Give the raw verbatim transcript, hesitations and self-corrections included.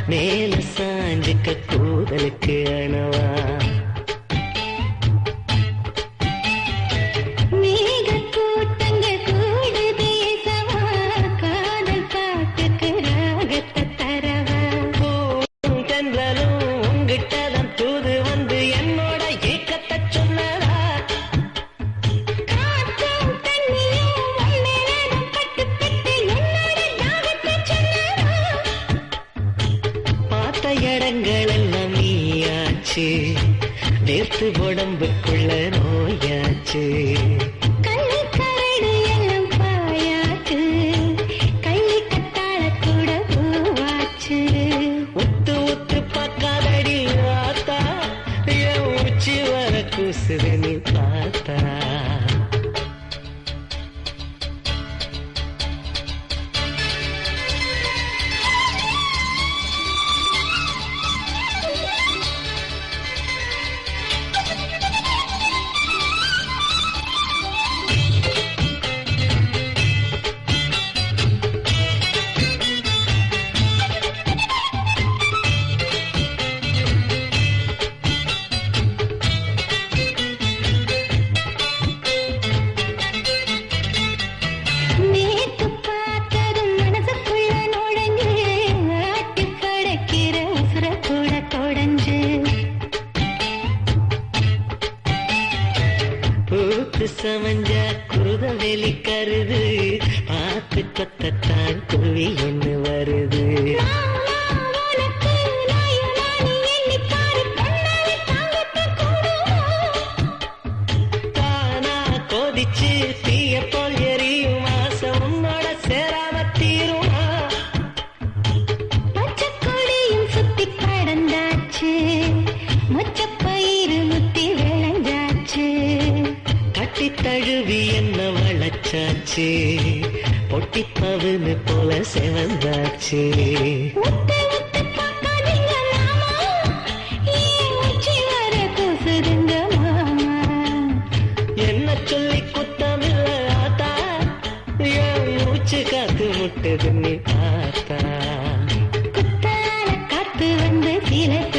மேல சாஞ்சுக்க கூதலுக்கு அணவா இடங்கள் எல்லாம் நீயாச்சு நேர்த்து உடம்புக்குள்ள நோயாச்சு கள்ளக்கரடு எல்லாம் பாயாச்சு கையை கட்டாள கூட பூவாச்சு உத்து உத்து பார்க்காதடி ஆத்தா என் உச்சி வர கூசுது நீ பார்த்தா சமஞ்சா குருத வெளி கருது பார்த்து கொத்தத்தான் குருவி என்ன வருது தானா கோதிச்சு தீய போல் எரியும் ஆசை உன்னோட சேராம தீருமா பச்சைக்கொடியும் சுத்தி படந்தாச்சு மொச்சப்பயிறு முத்தி விளைஞ்சாச்சு கட்டி தழுவி என்ன வளச்சாச்சு பொட்டி பவுனு போல செவந்தாச்சு என்ன சொல்லி குத்தமில்ல ஆத்தா என் மூச்சு காத்து முட்டுது நீ பார்த்தா குத்தால காத்து வந்து சீலை